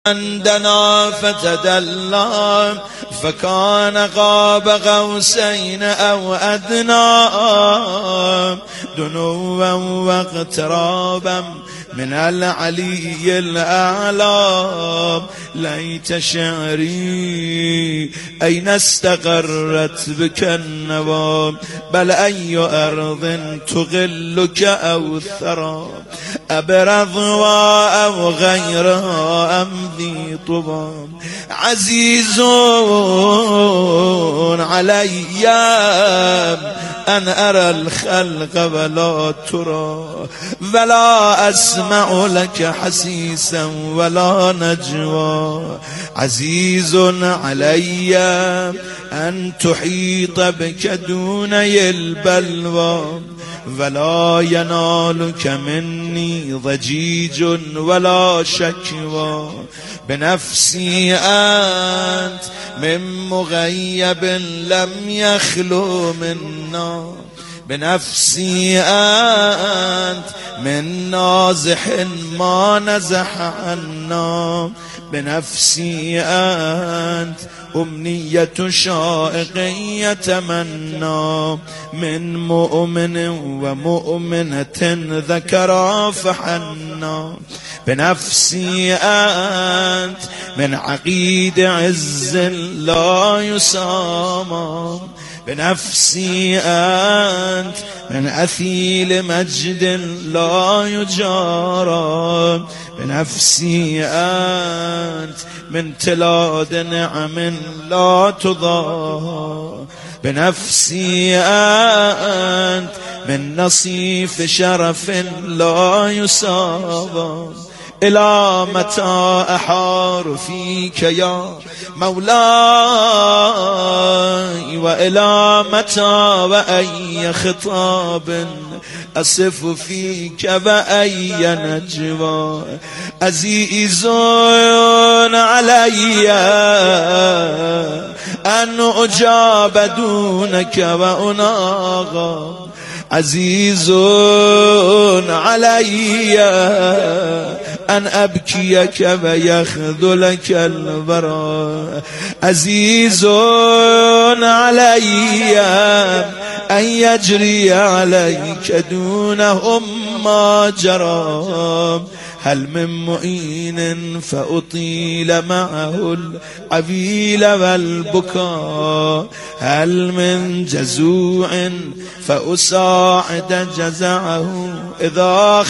عندنا فتدلى فكان قاب قوسين أو أدنى دنوا واقترابا من العلي الأعلى. ليت شعري أين استقرت بك النوى بل أي أرض تغلك أو الثرى أبرضوا أو غيرها أم ذي طبى. عزيز علي أن أرى الخلق ولا ترى ولا أسمع لك حسيسا ولا نجوى. عزيز علي أن تحيط بك دوني البلوى ولا ينالك مني ضجيج ولا شكوى. بنفسي أنت من مغيب لم يخلو منا بنفسي أنت من نازح ما نزح عنا. بنفسي أنت أمنية شائق يتمنى من مؤمن ومؤمنة ذكرا فحنا. بنفسي أنت من عقيد عز لا يسامى. بنفسي أنت من أثيل مجد لا يجارى. بنفسي أنت من تلاد نعم لا تضاهى. بنفسي أنت من نصيف شرف لا يساوى. إلى متى أحار فيك يا مولاي وإلى متى وأي خطاب أصف فيك وأي نجوى. عزيز علي أن أجاب دونك وأناغى. عزيز علي أن أبكيك ويخذلك البراء. عزيز علي أن يجري عليك دونهم ما جرى. هل من معين فأطيل معه العويل والبكاء. هل من جزوع فأساعد جزعه إذا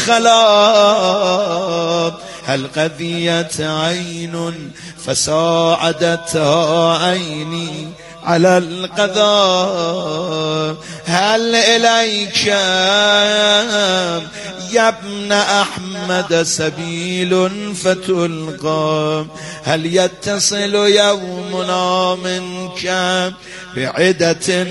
خلا. هل قذيت عين فساعدتها عيني على القضاء. هل إليك يا ابن أحمد سبيل فتلقى. هل يتصل يومنا منك بعدة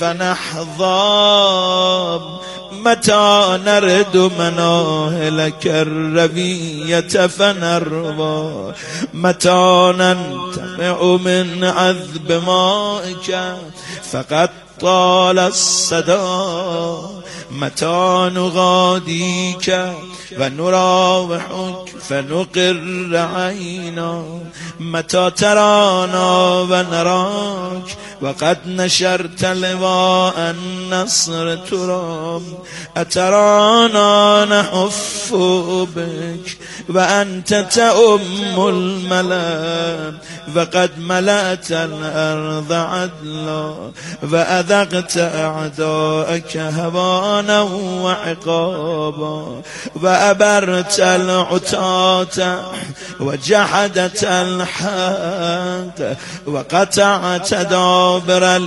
فنحظى. متى نرد مناهلك الربية فنرضى. متى ننتفع من عذب مائك فقد طال الصدى. متى نغاديك ونراوحك فنقر عينا. متى ترانا ونراك وقد نشرت لواء النصر ترام. أترانا نحف بك وأنت تؤم الملا وقد ملأت الأرض عدلا. وأذقت أعداءك هوانا وعقابا. وأبرت العتاة وجحدت الحق وقطعت دابر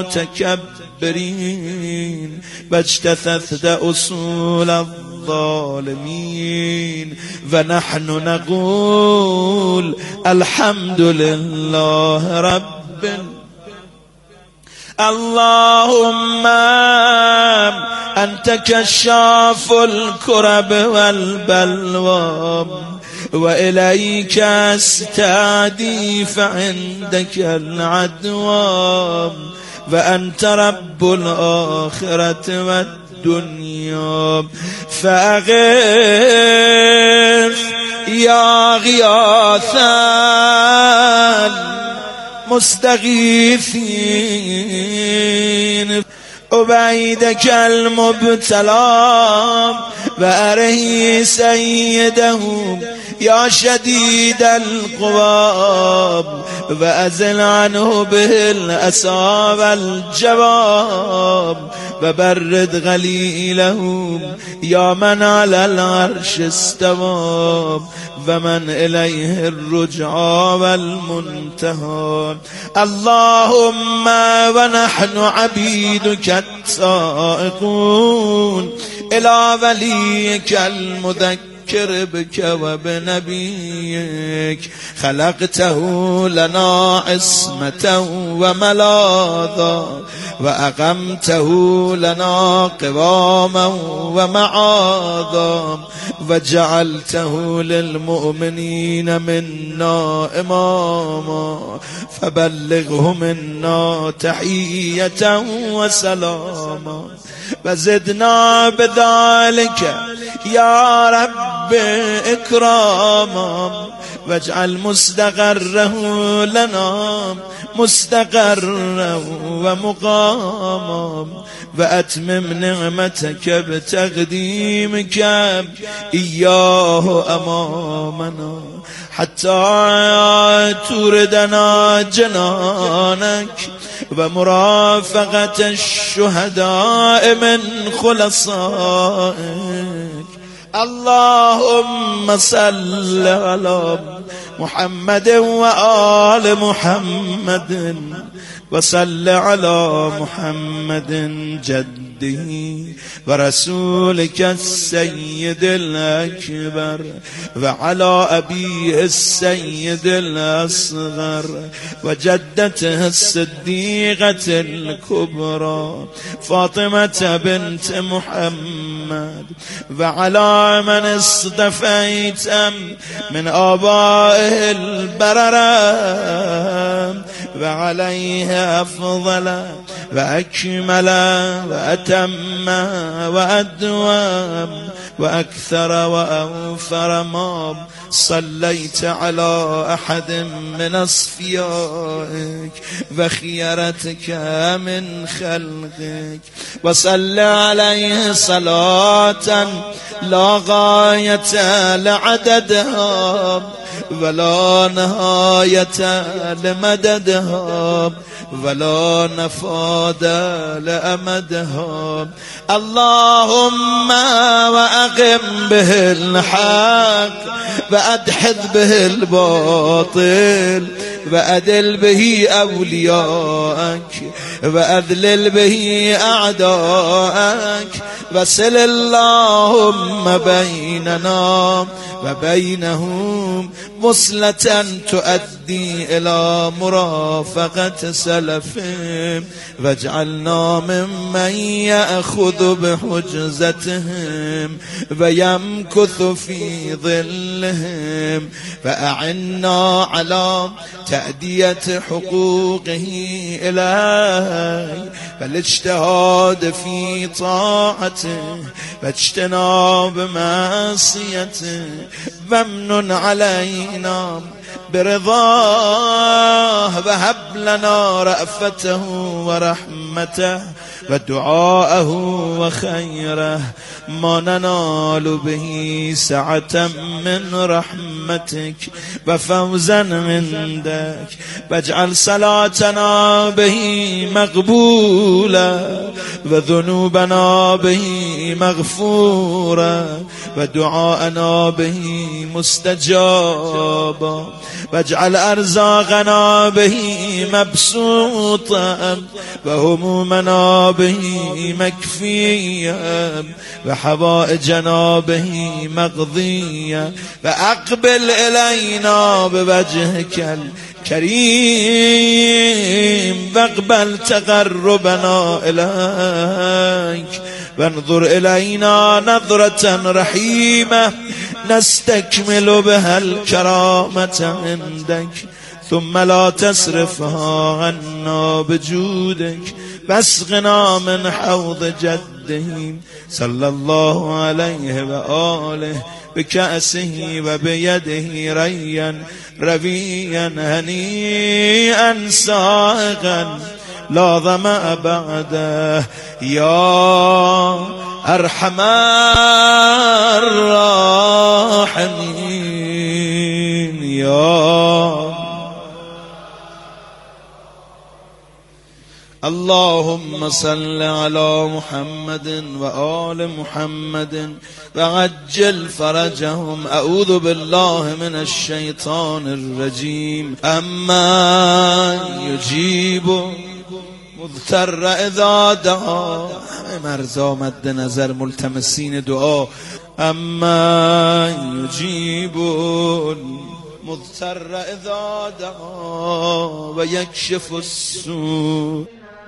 المتكبرين. واجتثثت أصول الظالمين. ونحن نقول الحمد لله رب. اللهم أنت كشاف الكرب والبلوى وإليك استعدي فعندك العدوى. وأنت رب الآخرة والدنيا فأغث يا غياث المستغيثين عبيدك المبتلى وأره سيده يا شديد القواب وأزل عنه به الأسى والجواب وبرد غليله يا من على العرش استوى ومن إليه الرجعى والمنتهى. اللهم ونحن عبيدك التائقون إلى وليك المذكر بك وبنبيك خلقته لنا عصمة وملاذا وأقمته لنا قواما ومعاذا وجعلته للمؤمنين منا إماما فبلغه منا تحية وسلاما وزدنا بذلك يا رب إكراما واجعل مستقره لنا مستقرا ومقاما وأتمم نعمتك بتقديمك إياه أمامنا حتى توردنا جنانك ومرافقة الشهداء من خلصائك. اللهم صل على محمد وآل محمد وصل على محمد جده ورسولك السيد الأكبر وعلى أبيه السيد الأصغر وجدته الصديقة الكبرى فاطمة بنت محمد وعلى من اصطفيت من آبائه البررة وعليه أفضل وأكمل وأتم وأدوم وأكثر وأوفر ما صليت على أحد من أصفيائك وخيرتك من خلقك وصل عليه صلاة لا غاية لعددها ولا نهاية لمددها ولا نفاد لأمدها. اللهم وأقم به الحق وأدحض به الباطل وأدل به أولياءك وأذلل به أعداءك وصل اللهم بيننا وبينهم وصلة تؤدي إلى مرافقة سلفهم واجعلنا ممن يأخذ بحجزتهم ويمكث في ظلهم فأعنا على تأدية حقوقه إلهي فالاجتهاد في طاعته واجتناب معصيته وامنن علينا برضاه وهب لنا رأفته ورحمته ودعاءه وخيره ما ننال به سعة من رحمتك وفوزا عندك واجعل صلاتنا به مقبولا وذنوبنا به مغفورا ودعاءنا به مستجابا واجعل أرزاقنا به مبسوطا وهمومنا به مكفيا وحوائجنا به مقضيا فأقبل إلينا بوجهك الكريم واقبل تقربنا إليك وانظر إلينا نظرة رحيمة نستكمل بها الكرامة عندك ثم لا تصرفها عنا بجودك واسقنا من حوض جده صلى الله عليه وآله بكأسه وبيده ريا رويا هنيئا سائغا لا ظمأ بعده يا أرحم الراحمين يا اللهم صل على محمد وآل محمد وعجل فرجهم. أعوذ بالله من الشيطان الرجيم. أما يجيب مضطر اذا دعا. همه مرزا مد نظر ملتمسین دعا. اما یجیب مضطر اذا دعا و یکشف السوء.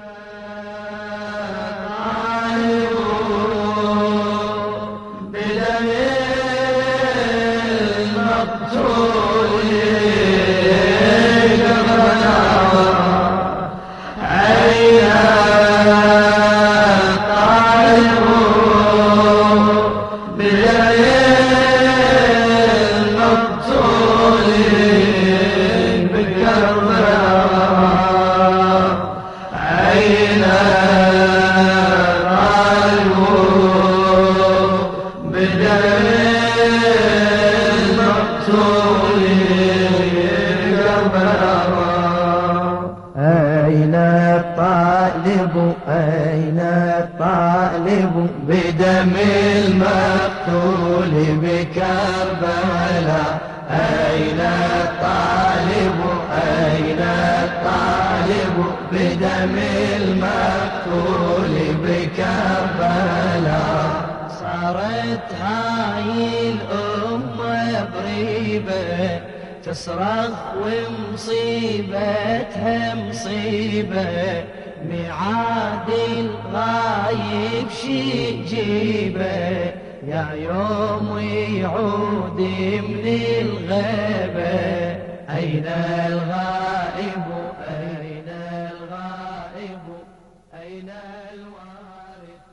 أين الطالب بدم المقتول بكربلاء. أين الطالب أين الطالب بدم المقتول بكربلاء. صارت هاي الأمة بريبة تصرخ ومصيبتها مصيبة. ميعاد الغايب شي جيبه يا يوم يعود من الغيبة. أين الغائب أين الغائب أين الوارث.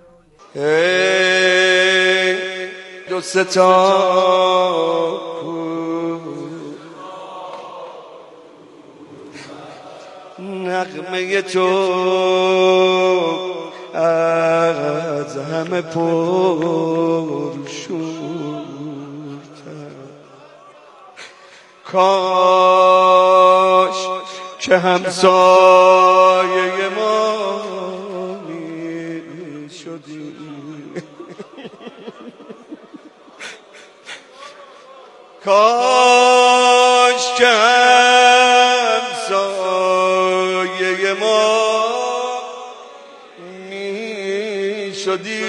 نغمه تو از همه پرشورتر. کاش که همسایه ما می شدی. کاش که همسایه ما می شدی.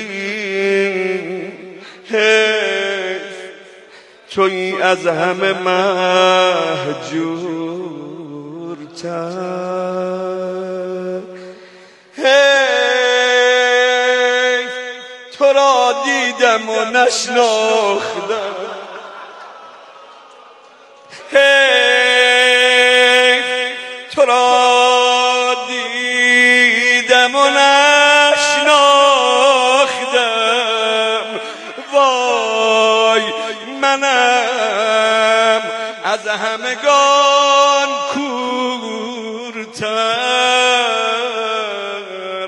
تویی از همه مهجورتر. تو را دیدم و نشناختم. تو را دیدم و نشناختم. وای منم از همگان کورتر.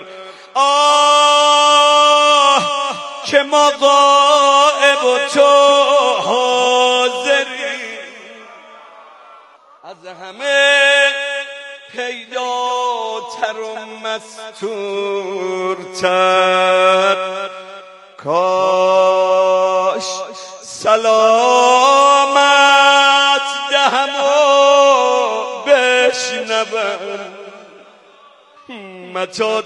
آه که ما غائب و تو حاضری. از همه پیداتر و مستورتر. کاش سلامت دهم و بشنوم متی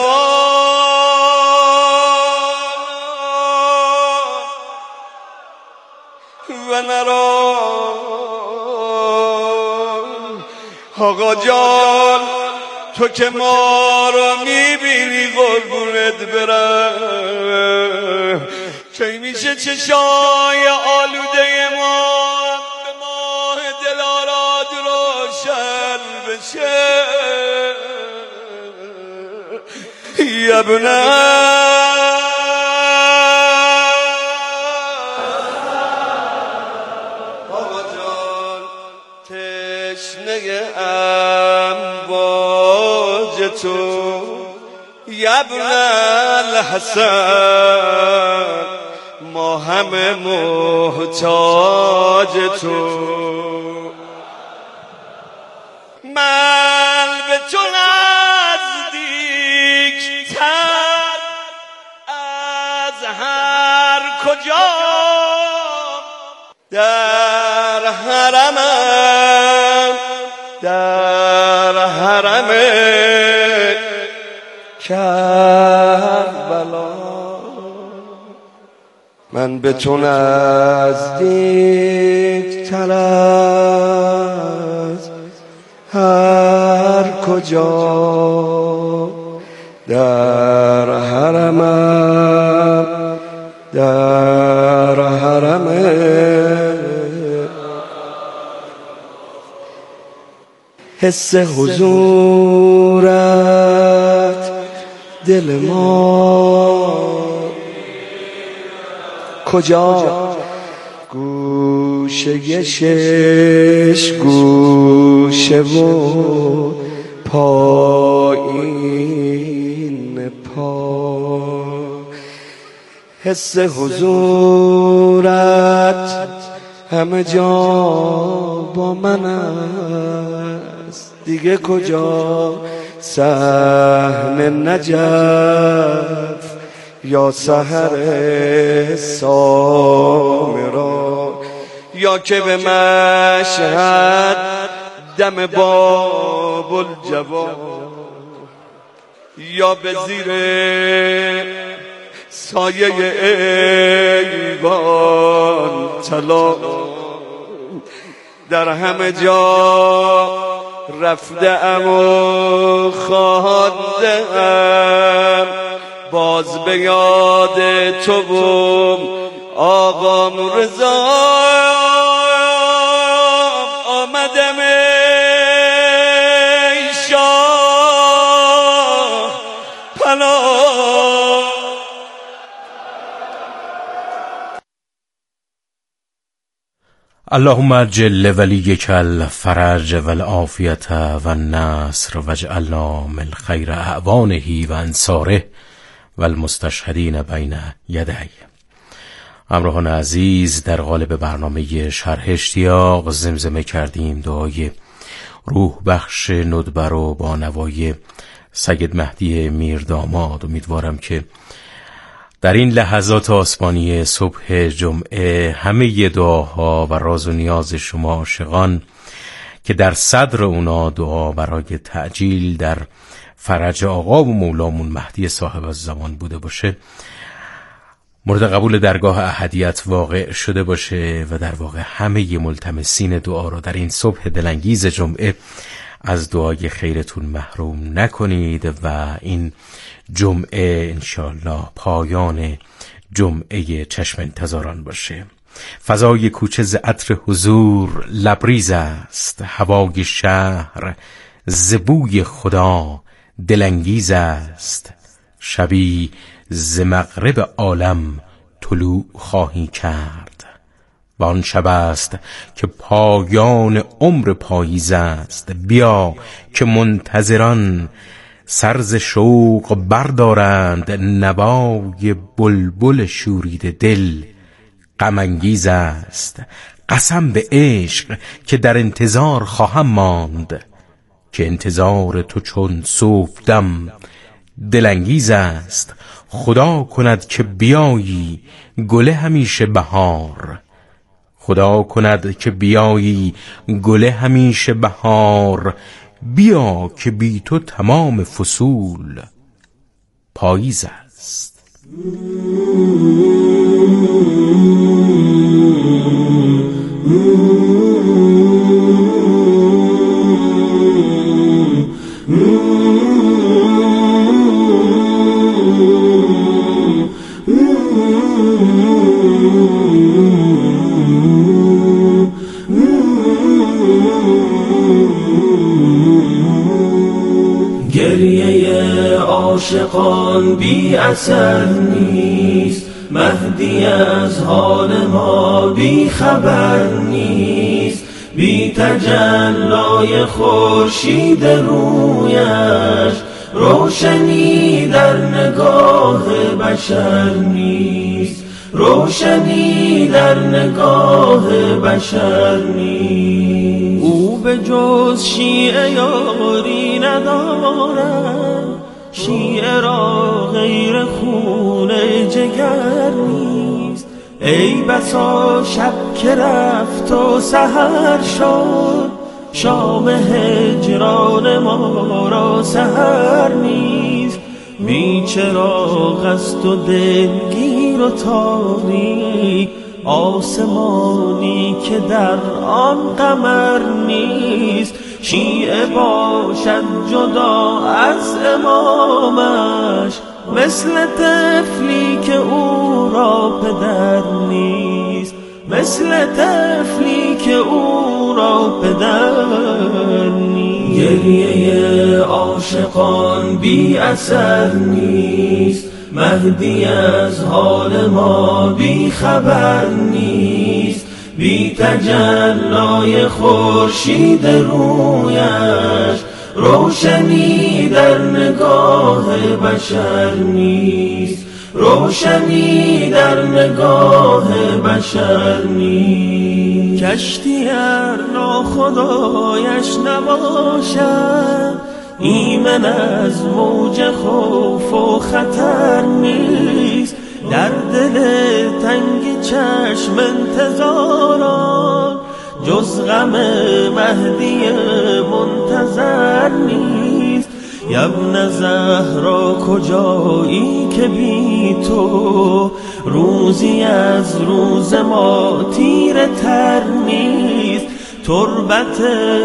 و نرام. آقا جان تو که ما را میبینی قربونت برم. کی میشه چشای آلوده ما به ماه دلاراد روشن بشه. یبنه تشنه امواج تو ابن الحسن، ما همه محتاج تو. من به تو نزدیکتر از هر کجا، در حرمم، در حرم کربلا. من به تو نزدیکتر از هر کجا، در حرمم، در حرم حس حضورت دل ما کجا، گوشه شش گوشه و پایین پا، حس حضورت همه جا با من است، دیگه کجا صحن نجف یا سحر سامرا، یا که به مشهد دم باب الجواد، یا به زیر سایه ایوان طلا. در همه جا رفته‌ام و خوانده‌ام، باز به یاد تو و آقام رضا آمدم ای شاه پناه. اللهم عجل لولیک الفرج والعافیة والنصر واجعلنا من خیر اعوانه و انصاره والمستشهدین بین یدیه. همراهان عزیز، در قالب برنامه شرح اشتیاق زمزمه کردیم دعای روح بخش ندبه رو با نوای سید مهدی میرداماد. امیدوارم که در این لحظات آسمانی صبح جمعه همه دعاها و راز و نیاز شما عاشقان که در صدر اونا دعا برای تعجیل در فرج آقا و مولامون مهدی صاحب الزمان بوده باشه، مورد قبول درگاه احدیت واقع شده باشه و در واقع همه ملتمسین دعا رو در این صبح دلانگیز جمعه از دعای خیرتون محروم نکنید و این جمعه انشالله پایان جمعه چشم انتظاران باشه. فضای کوچه ز عطر حضور لبریز است، هوای شهر ز بوی خدا دلانگیز است، شبی ز مغرب عالم طلوع خواهی کرد و آن شب است که پایان عمر پاییز است. بیا که منتظران سر ز شوق بردارند، نوای بلبل شورید دل غم انگیز است. قسم به عشق که در انتظار خواهم ماند، که انتظار تو چون صبحدم دلانگیز است. خدا کند که بیایی گل همیشه بهار، خدا کند که بیایی گل همیشه بهار. بیا که بی تو تمام فصول پاییز است. گریه عاشقان بی اثر نیست، مهدی از حال ما بی خبر نیست. بی تجلای خورشید رویش روشنی در نگاه بشر نیست، روشنی در نگاه بشر نیست. او به جز شیعه یاری ندارد، شیعه را غیر خون جگر نیست. ای بسا شب که رفت و سحر شد، شام هجران ما را سحر نیست. بی چراغ است و دلگیر و تاریک، آسمانی که در آن قمر نیست. شیعه باشد جدا از امامش، مثل طفلی که او را پدر نیست، مثل طفلی که او را پدر نیست. گریه عاشقان بی اثر نیست، مهدی از حال ما بی خبر نیست. بی تجلای خورشید رویش روشنی در نگاه بشر نیست، روشنی در نگاه بشر نیست. کشتی ار ناخدایش نباشد، ایمن از موج خوف و خطر نیست. در دل تنگ چشم انتظاران جز غم مهدی منتظر نیست. ابن زهرا کجایی که بی تو روزی از روز ما تیره تر نیست. تربت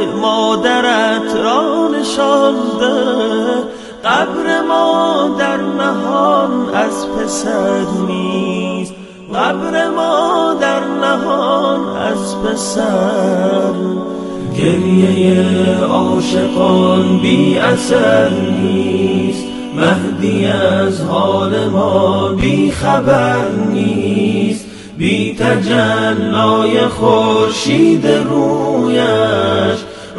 مادرت را نشانده، قبر ما در نهان از پسر نیست، قبر ما در نهان از پسر. گریه عاشقان بی اثر نیست، مهدی از حال ما بی خبر نیست. بی تجلای خورشید رویش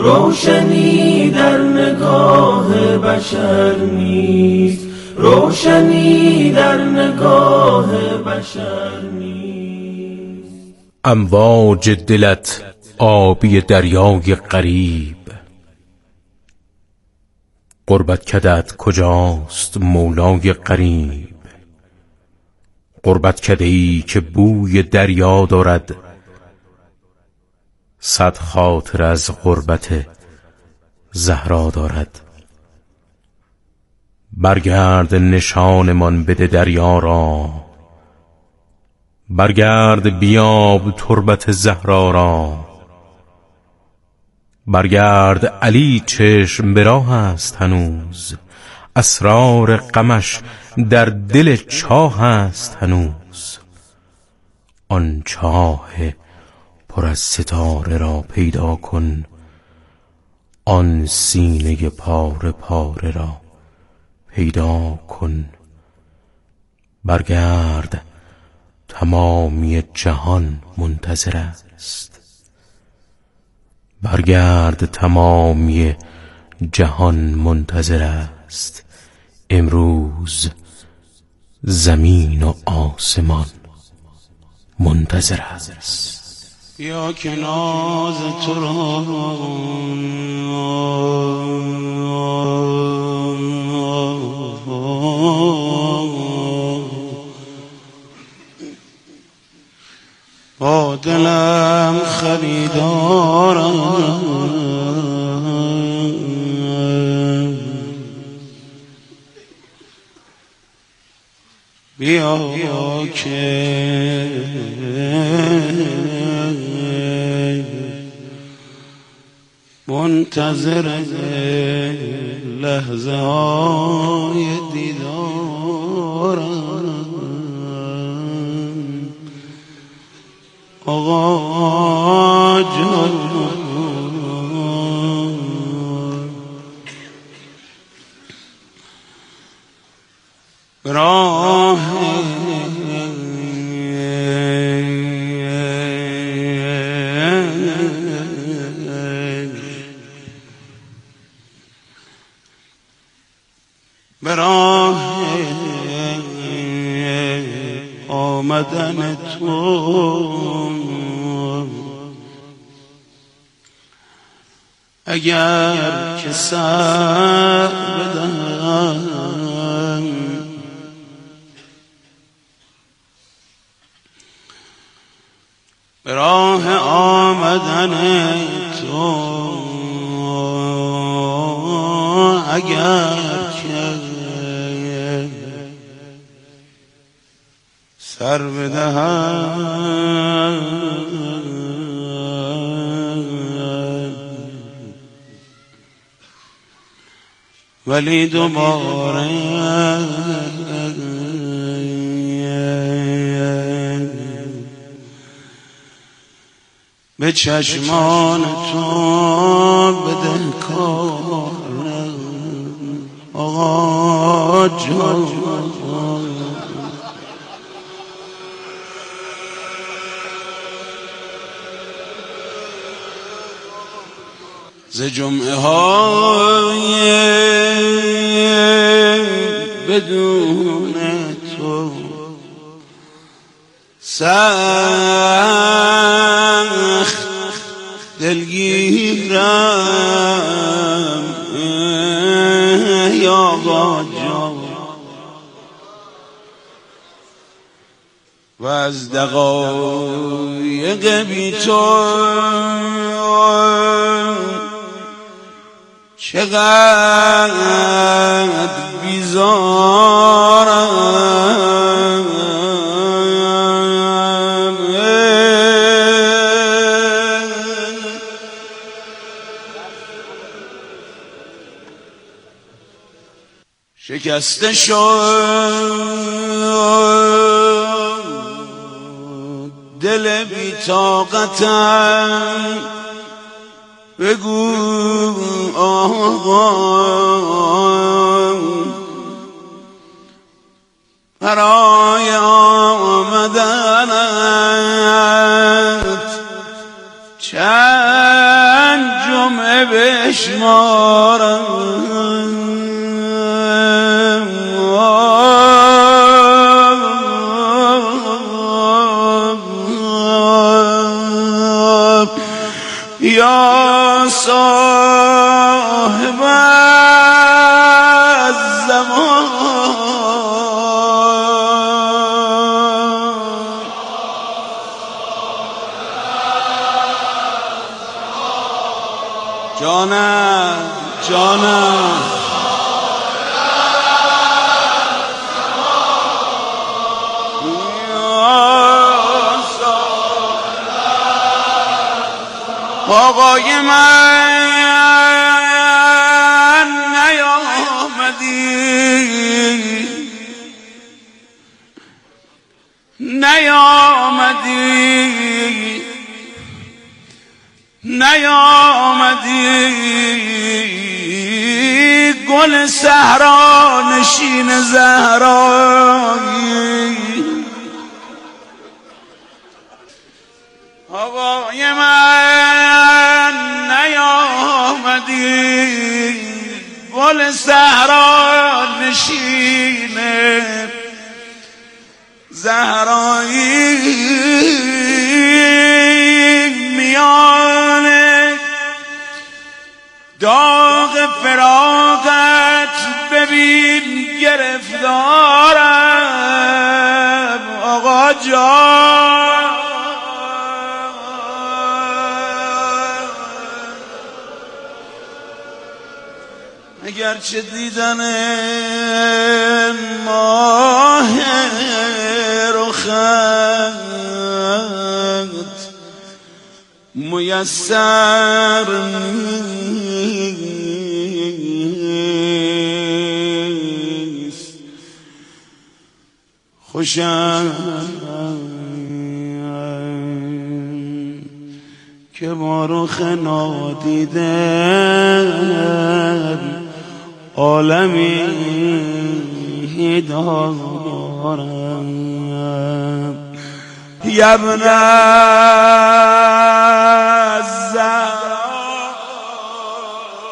روشنی در نگاه بشر نیست، روشنی در نگاه بشر نیست. امواج دلت آبی دریای غریب، غربت کدت کجاست مولای غریب. غربت کده‌ای که بوی دریا دارد، صد خاطر از غربت زهرا دارد. برگرد نشانمان بده دریا را، برگرد بیاب تربت زهرا را. برگرد علی چشم به راه است هنوز، اسرار غمش در دل چاه است هنوز. آن چاه پر از ستاره را پیدا کن، آن سینه پاره پاره را پیدا کن. برگرد تمامی جهان منتظر است، برگرد تمامی جهان منتظر است. امروز زمین و آسمان منتظر است. یا که ناز تو را با دلم خریدارم، بیا که منتظر لحظه های دیدارم. آقا جان راه به راه آمدن تو اگر که سر بدم به راه آمدن تو اگر که سر بدهم ولی دوباره به چشمان تو بدهکارم آقا جان ز جمعه های بدون تو سخت دلگیرم یا جان و از دقایق بی تو چقدر بیزارم شکسته شد دل بی طاقتم بگو آقا برای آمدنت چند جمعه بشمارم یا صاحب الزمان جانم جانم آقای من نیامدی گل صحرا نشین زهرایی آقای من نیامدی گل صحرا نشین زهرایی میان داغ فراقت ببین گرفتارم آقا جان اگرچه دیدن ماه رخت میسر نیست خوشم که با رخ نادیده عالمی دارم یبنه